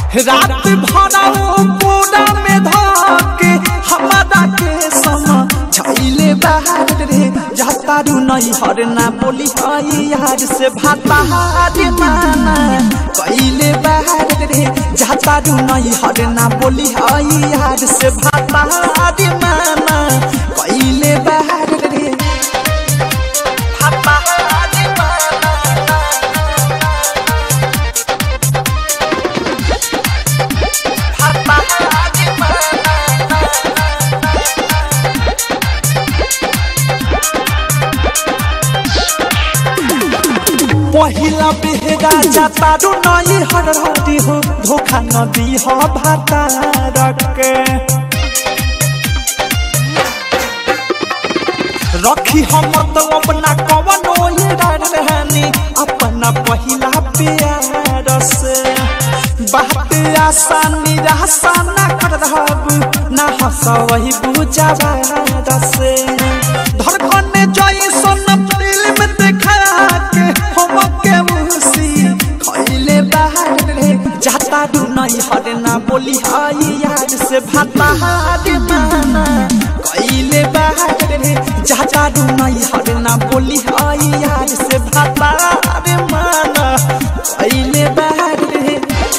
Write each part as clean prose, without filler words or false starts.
रात भरा पूरा में धके हमारा के समझाइले बाहर रे जातारू नहीं हरना बोली हई यार से भातार माना कइले बाहर रे जातारू नहीं हरना बोली हई यार से भातार माना कइले बाहर रे पहिला बेहरा जातारू नहीं हरहरी हो धोखा न दी हो भातार के रखी हम मतलब ना कवनो ये रहनी अपना पहिला प्यार से बात आसानी रासा ना कर रहब ना हंसा वही बुझावा से धड़कन जैसन फिल्म देखा के हम के मुसी खइले बाहर रे जातारू नहीं हरना बोली हई यार से भातार माना कइले बाहर रे जातारू नहीं हरना बोली हई यार से भातार माना कइले बाहर रे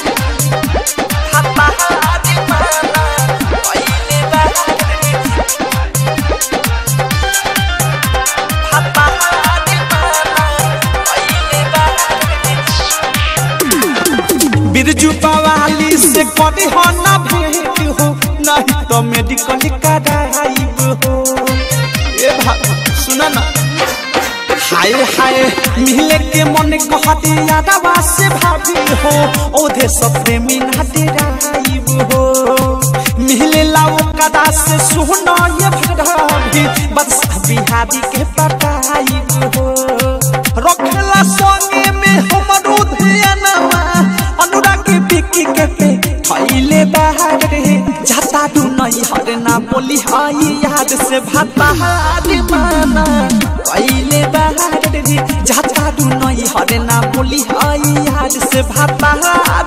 बिरजू पवाली से कभी हो ना भेंट हो नहीं तो मेडिकल कराइब हो ए भाई सुना ना हाय हाय मिले के मन कहते यादवा से भाभी हो ओधे सपने में ना डेराइब हो मिले लाओ कदा से सुना ये भाभी बस बिहारी के पटाइब हो रखला संगे में हमरो ध्यानमा अनुरागी बिकी के पे खइले बाहर रे जातारू नहीं हरना बोली हई याद से भातार माना कइले बाहर रे जातारू नहीं हरना बोली हई याद से भातार